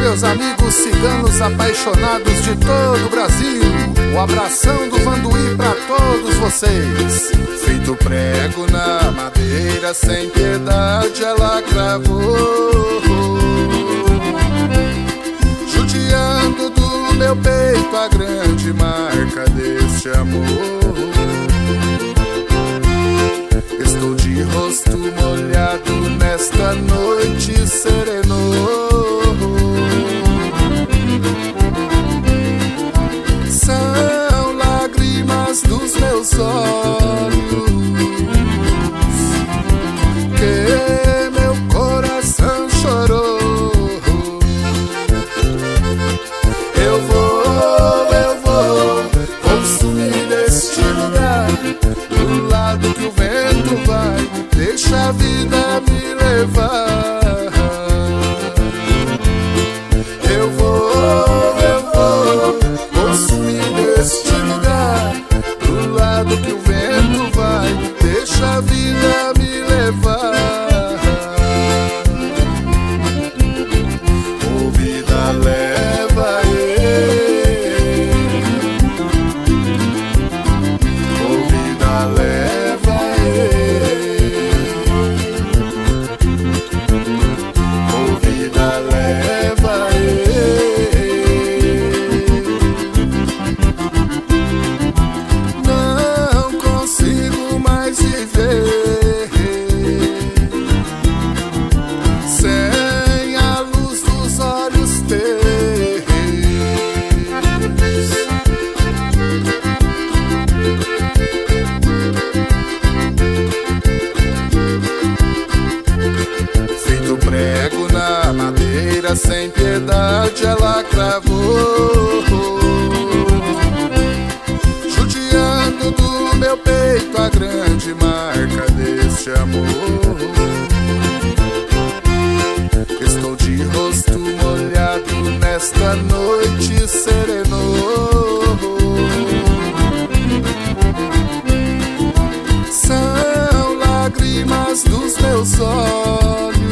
meus amigos ciganos apaixonados de todo o Brasil. O abração do Vanduí pra todos vocês. Feito prego na madeira, sem piedade ela cravou, judiando do meu peito a grande marca deste amor. Estou de rosto molhado nesta noite serenô. São lágrimas dos meus olhos que meu coração chorou. Eu vou sumir deste lugar, do lado que o vento vai, deixa a vida me levar. Eu vou sumir deste lugar, do lado que o vento vai, deixa a vida me levar. Ô vida, leva ô vida, leva ô vida, leva não consigo mais viver sem a luz dos olhos teus. Feito prego na madeira, sem piedade ela cravou, judiando do meu peito a grande marca deste amor. Estou de rosto molhado nesta noite serenô. São lágrimas dos meus olhos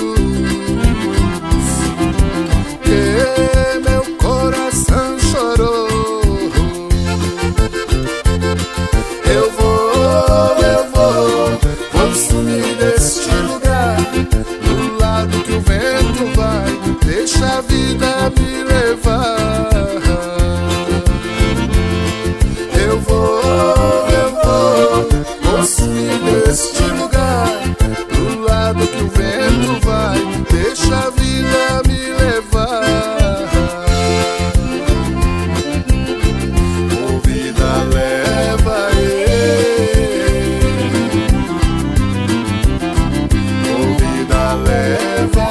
que meu coração chorou. Eu vou sumir deste lugar, do lado que o vento vai, deixa a vida me levar. Eu vou sumir deste lugar, do lado que o vento vai, deixa a vida me levar. Ô vida, leva ô vida, leva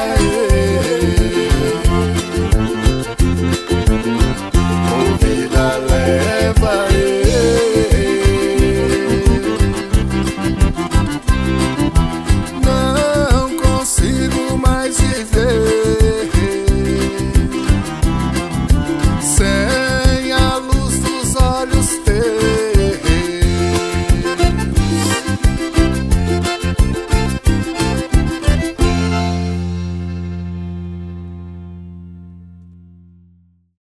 ô vida, leva não consigo mais viver sem a luz dos olhos